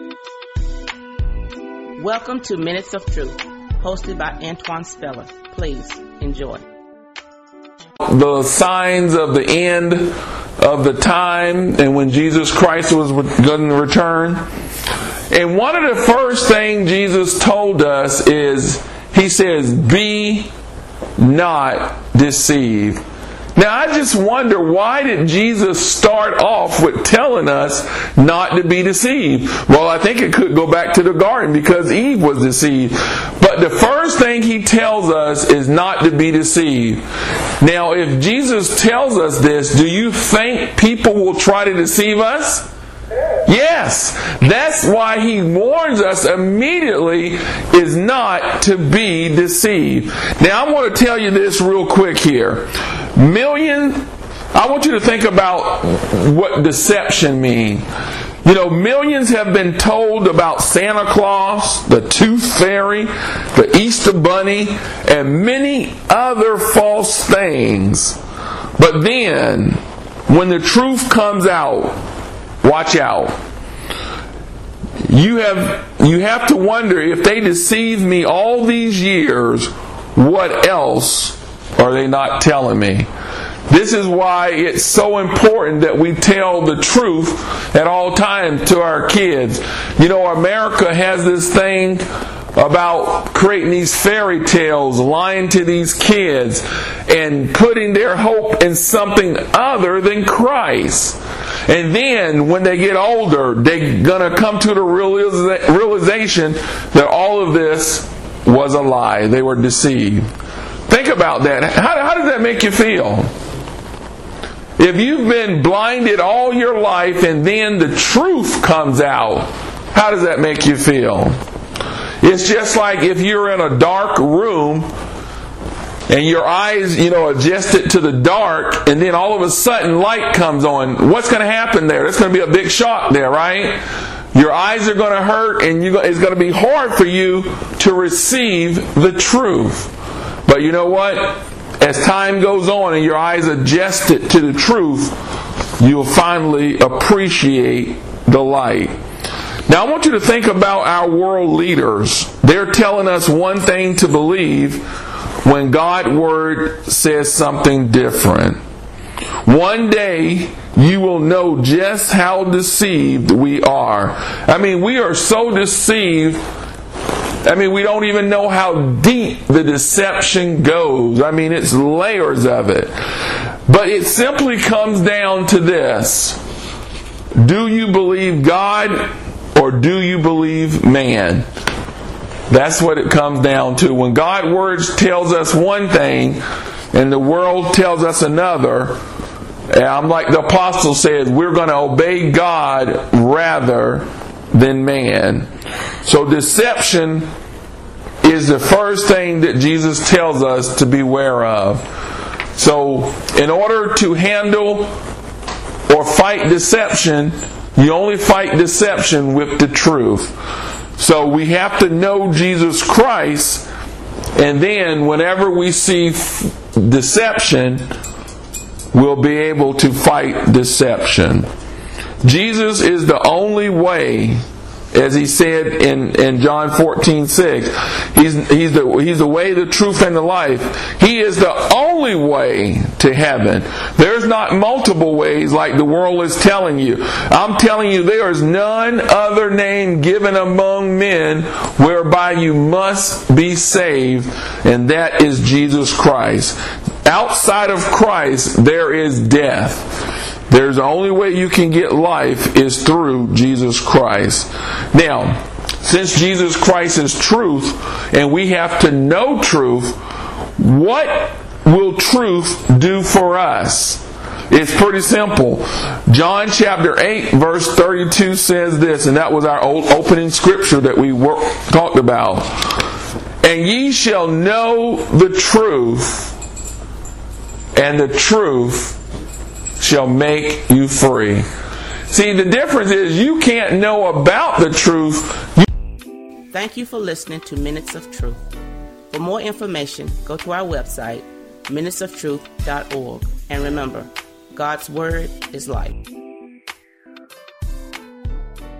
Welcome to Minutes of Truth, hosted by Antoine Speller. Please enjoy. The signs of the end of the time and when Jesus Christ was going to return. And one of the first things Jesus told us is, He says, be not deceived. Now I just wonder, why did Jesus start off with telling us not to be deceived? Well, I think it could go back to the garden because Eve was deceived. But the first thing He tells us is not to be deceived. Now, if Jesus tells us this, do you think people will try to deceive us? Yes. That's why He warns us immediately is not to be deceived. Now, I want to tell you this real quick here. I want you to think about what deception means. You know, millions have been told about Santa Claus, the Tooth Fairy, the Easter Bunny, and many other false things. But then, when the truth comes out, watch out. You have to wonder, if they deceived me all these years, what else are they not telling me? This is why it's so important that we tell the truth at all times to our kids. You know, America has this thing about creating these fairy tales, lying to these kids, and putting their hope in something other than Christ. And then, when they get older, they're going to come to the realization that all of this was a lie. They were deceived. Think about that. How does that make you feel? If you've been blinded all your life and then the truth comes out, how does that make you feel? It's just like if you're in a dark room and your eyes, adjusted to the dark, and then all of a sudden light comes on. What's going to happen there? There's going to be a big shock there, right? Your eyes are going to hurt, and it's going to be hard for you to receive the truth. But you know what? As time goes on and your eyes adjust it to the truth, you'll finally appreciate the light. Now I want you to think about our world leaders. They're telling us one thing to believe when God's Word says something different. One day you will know just how deceived we are. I mean, we are so deceived. We don't even know how deep the deception goes. It's layers of it. But it simply comes down to this. Do you believe God or do you believe man? That's what it comes down to. When God's Word tells us one thing and the world tells us another, I'm like the apostle says, we're going to obey God rather than man. So deception is the first thing that Jesus tells us to beware of. So in order to handle or fight deception, you only fight deception with the truth. So we have to know Jesus Christ, and then whenever we see deception, we'll be able to fight deception. Jesus is the only way, as He said in John 14:6. He's the way, the truth, and the life. He is the only way to heaven. There's not multiple ways like the world is telling you. I'm telling you, there is none other name given among men whereby you must be saved, and that is Jesus Christ. Outside of Christ, there is death. There's the only way you can get life is through Jesus Christ. Now, since Jesus Christ is truth, and we have to know truth, what will truth do for us? It's pretty simple. John chapter 8 verse 32 says this, and that was our old opening scripture that we talked about. And ye shall know the truth, and the truth shall make you free. See, the difference is you can't know about the truth. Thank you for listening to Minutes of Truth. For more information, go to our website, minutesoftruth.org. And remember, God's Word is life.